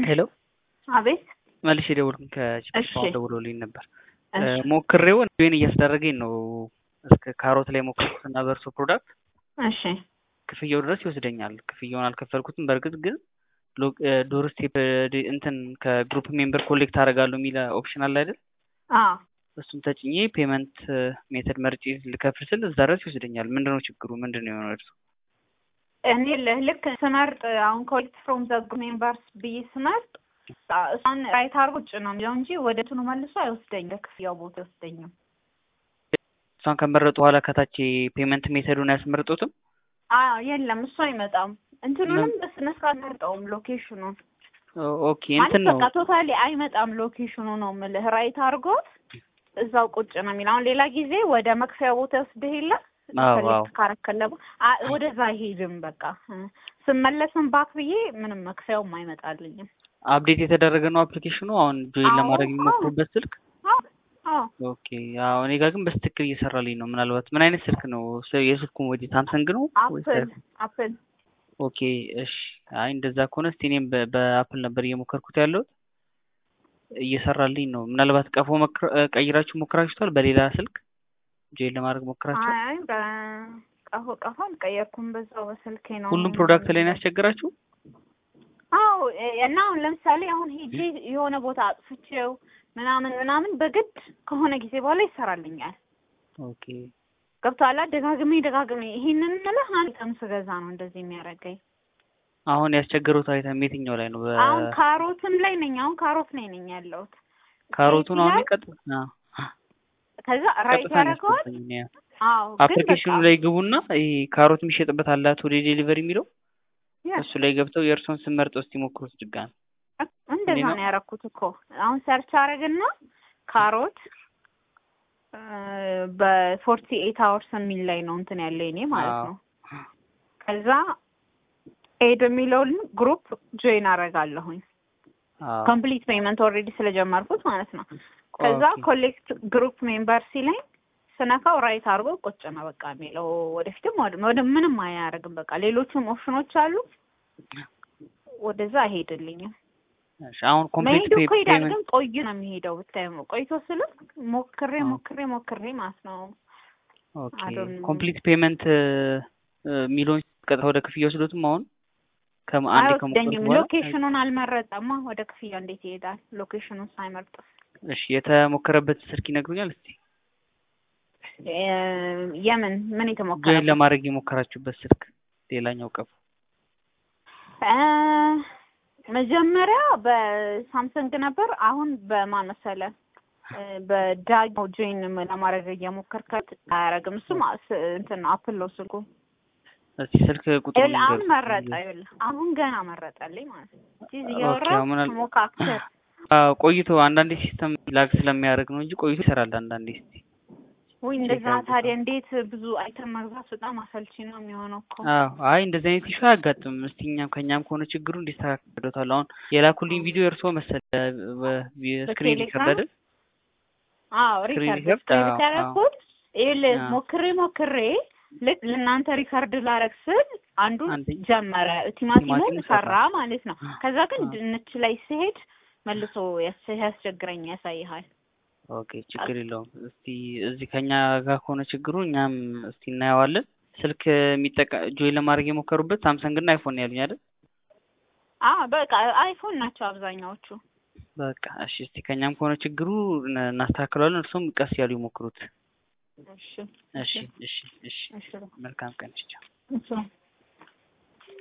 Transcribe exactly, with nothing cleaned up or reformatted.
ሄሎ አቤት መልሼ ደወልኩኝ ከቺፕ እሺ ደውሎልኝ ነበር። እሺ ሞክሬው ጆይን እያስደረገኝ ነው እስከ ካሮት ላይ ሞክሬው እና በርሶ ፕሮዳክት እሺ ክፍያው ድረስ ይወስደኛል። ክፍያውን አልከፈልኩትም። በእርግጥ ግን ዶር ስቴፕ እንትን ከግሩፕ ሜምበር ኮሌክት አደርጋለሁ የሚል ኦፕሽን አለ አይደል? አዎ እሱን ተጭኜ ፔመንት ሜተድ መርጬ ልከፍል ስል እዛ ድረስ ይወስደኛል። ምንድነው ችግሩ? ምንድነው የሆነው እርሱ? እኔ ልክ ስመርጥ አሁን ኮሌክት ፍሮም ዘ ሜምበርስ ብዬ ስመርጥ እሷን ራይት አድርጎ ጭ ነው የሚለው እንጂ ወደ እንትኑ መልሶ አይወስደኝም። ለክፍያው ቦታ አይወስደኝም። እሷን ከመረጡ በኋላ ከታች ፔመንት ሜተዱን አያስመርጡትም? አዎ የለም እሱ አይመጣም። እንትኑንም በስነ ስርዓት መርጠውም ሎኬሽኑን ኦኬ እንትን ነው በቃ ቶታሊ አይመጣም። ሎኬሽኑ ነው የምልህ ራይት አድርጎት እዛው ቁጭ ነው የሚለው። አሁን ሌላ ጊዜ ወደ መክፈያ ቦታ ወስደህ የለ ሰሌክት ካረከለቡ ወደዛ አይሄድም። በቃ ስመለስም ባክ ብዬ ምንም መክፈያውም አይመጣልኝም። አፕዴት የተደረገ ነው አፕሊኬሽኑ አሁን ጆይን ለማድረግ የሚሞክሩበት ስልክ። አዎ ኦኬ ያው እኔ ጋር ግን በስትክክል እየሰራልኝ ነው። ምናልባት ምን አይነት ስልክ ነው? የስልኩ ሞዴል ሳምሰንግ ነው ወይስ አፕል? አፕል ኦኬ እሺ። አይ እንደዛ ከሆነ እስቲ እኔም በአፕል ነበር እየሞከርኩት ያለሁት እየሰራልኝ ነው። ምናልባት ቀፎ ቀይራችሁ ሞክራችኋል? በሌላ ስልክ ጆይን ለማድረግ ሞክራችኋል? አይ በቀፎ ቀፎ ቀየርኩም በዛው በስልኬ ነው። ሁሉም ፕሮዳክት ላይ ነው ያስቸግራችሁ? አዎ እና አሁን ለምሳሌ አሁን ሄጄ የሆነ ቦታ አጥፍቼው ምናምን ምናምን በግድ ከሆነ ጊዜ በኋላ ይሰራልኛል። ኦኬ ገብቶሃል? ደጋግሜ ደጋግሜ ይሄንን ማለት አንድ ቀን ስገዛ ነው እንደዚህ የሚያደርገኝ። አሁን ያስቸገሩት አይተም የትኛው ላይ ነው? አሁን ካሮትም ላይ ነኝ። አሁን ካሮት ላይ ነኝ ያለሁት። ካሮቱን አሁን ይቀጥ ከዛ ራይት ያደርገዋል። አዎ አፕሊኬሽኑ ላይ ግቡና ይሄ ካሮት የሚሸጥበት አለ አቶ ዴሊቨሪ የሚለው እሱ ላይ ገብተው የእርሶን ስም መርጠው እስቲ ሞክሩት ድጋሚ። እንደዛ ነው ያደረኩት እኮ። አሁን ሰርች አደረግና ካሮት በፎርቲ ኤይት አወርስ የሚል ላይ ነው እንትን ያለኝ እኔ ማለት ነው። ከዛ ኤድ የሚለውን ግሩፕ ጆይን አደርጋለሁኝ። ኮምፕሊት ፔመንት ኦልሬዲ ስለጀመርኩት ማለት ነው። ከዛ ኮሌክት ግሩፕ ሜምበር ሲለኝ ስነካው ራይት አድርጎ ቁጭ ነው በቃ የሚለው። ወደፊትም ወደ ምንም አያደርግም። በቃ ሌሎችም ኦፕሽኖች አሉ። ወደዛ አይሄድልኝም። እሺ አሁን ኮምፕሊት ፔመንት ግን ቆይ ነው የሚሄደው። ብታይ ቆይቶ ስለ ሞክሬ ሞክሬ ሞክሬ ማለት ነው። ኦኬ ኮምፕሊት ፔመንት ሚሊዮን ቀጥታ ወደ ክፍያ ወስዶትም አሁን ከአንዴ ከሞከርኩ ሎኬሽኑን አልመረጠማ። ወደ ክፍያ እንዴት ይሄዳል? ሎኬሽኑን ሳይመርጥ። እሺ የተሞከረበት ስልክ ይነግሩኛል እስቲ? የምን ምን የተሞከረ ጆይን ለማድረግ የሞከራችሁበት ስልክ ሌላኛው ቀፎ? መጀመሪያ በሳምሰንግ ነበር። አሁን በማን መሰለህ? በዳጊ ጆይን ለማድረግ እየሞከርኩት አያረግም። እሱም እንትን አፕል ነው ስልኩ። እስቲ ስልክ ቁጥሩን አሁን መረጠ። ይኸውልህ አሁን ገና መረጠልኝ ማለት ነው። እዚህ እያወራ ሞካክተር ቆይቶ አንዳንዴ ሲስተም ላግ ስለሚያደርግ ነው እንጂ ቆይቶ ይሰራል አንዳንዴ። እስቲ ወይ እንደዛ ታዲያ እንዴት ብዙ አይተም መግዛት በጣም አሰልቺ ነው የሚሆነው እኮ። አዎ አይ እንደዚህ አይነት ኢሹ አያጋጥም። እስቲ እኛም ከኛም ከሆነ ችግሩ እንዲስተካከል አሁን የላኩልኝ ቪዲዮ እርሶ መሰለ በስክሪን ሪከርድ አይደል? አዎ ሪከርድ ያደረኩት ይኸውልህ ሞክሬ ሞክሬ ልክ ለእናንተ ሪከርድ ላረግ ስል አንዱ ጀመረ ቲማቲሙን ሰራ ማለት ነው። ከዛ ግን ድንች ላይ ሲሄድ መልሶ ያስቸግረኝ ያሳይሃል። ኦኬ ችግር የለውም። እስቲ እዚህ ከኛ ጋር ከሆነ ችግሩ እኛም እስቲ እናየዋለን። ስልክ የሚጠቃ ጆይን ለማድረግ የሞከሩበት ሳምሰንግ እና አይፎን ያሉኝ አይደል? አዎ በቃ አይፎን ናቸው አብዛኛዎቹ። በቃ እሺ እስቲ ከኛም ከሆነ ችግሩ እናስተካክለዋለን። እርሱም ቀስ ያሉ ይሞክሩት። እሺ እሺ እሺ እሺ መልካም ቀን። ቻው።